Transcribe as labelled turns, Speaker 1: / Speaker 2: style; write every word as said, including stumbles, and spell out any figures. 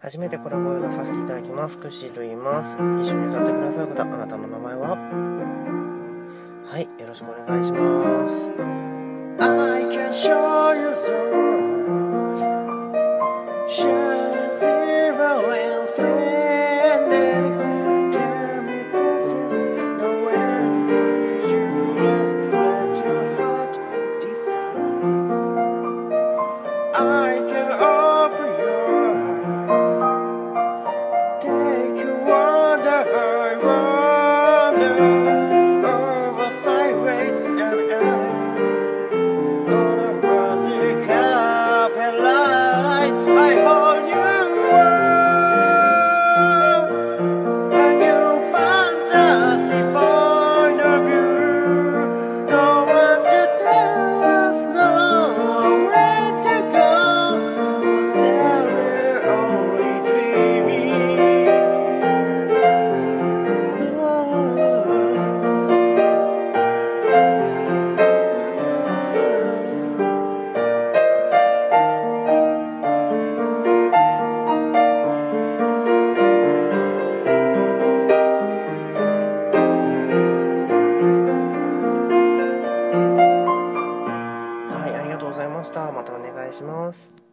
Speaker 1: 初めてコラボを出させていただきます。クッシーと言います。一緒に歌ってくださる方、あなたの名前は？はい、よろしくお願いします。I can show you the road, shine silver and splendid. Tell me, princess, now when did you last let your heart decide? I can open your eyes, take you wonder by wonder, over sideways and alley. On a rosy carpet light, I hold you up, a new fantastic point of view. No one to tell us no where to go. Was there only dreaming? Oh.はい、ありがとうございました。またお願いします。